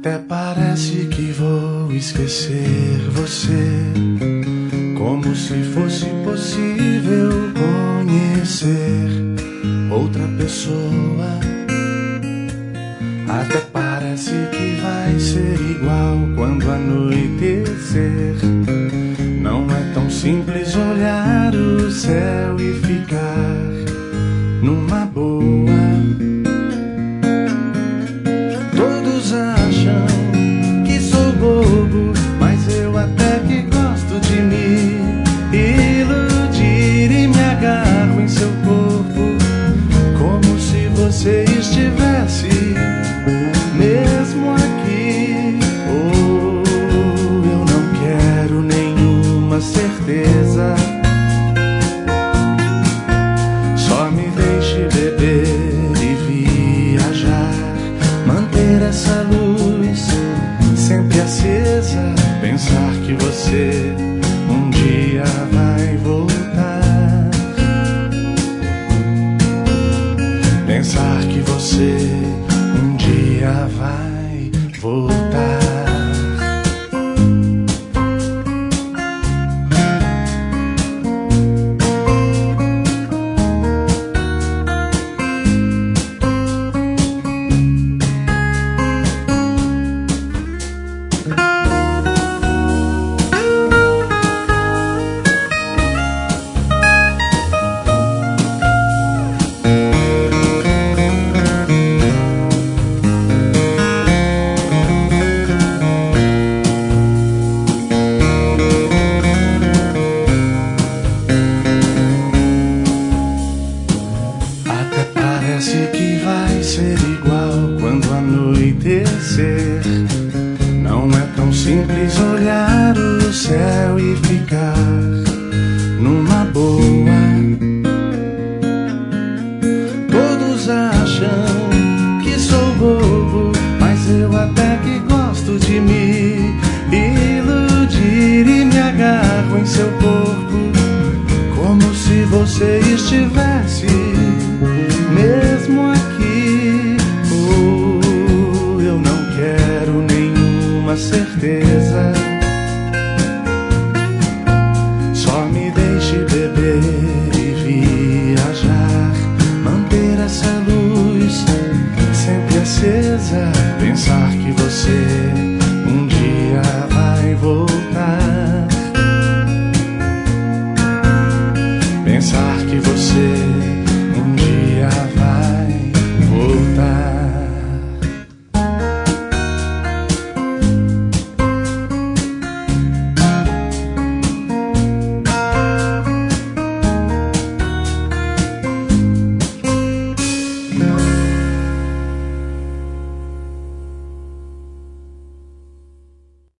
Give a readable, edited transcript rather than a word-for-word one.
Até parece que vou esquecer você, como se fosse possível conhecer outra pessoa. Até parece que vai ser igual quando anoitecer. Não é tão simples olhar o céu e ficar numa boa. Todos acham que sou bobo, mas eu até que gosto de me iludir e me agarro em seu corpo, como se você estivesse mesmo aqui. Oh, eu não quero nenhuma certeza, só me deixe beber e viajar, manter essa luz sempre acesa, pensar que você um dia vai voltar, pensar que você um dia vai voltar. Parece que vai ser igual quando anoitecer. Não é tão simples olhar o céu e ficar numa boa. Todos acham que sou bobo, mas eu até que gosto de me iludir e me agarro em seu corpo, como se você estivesse mesmo aqui. Oh, eu não quero nenhuma certeza, só me deixe beber e viajar, manter essa luz sempre acesa, pensar que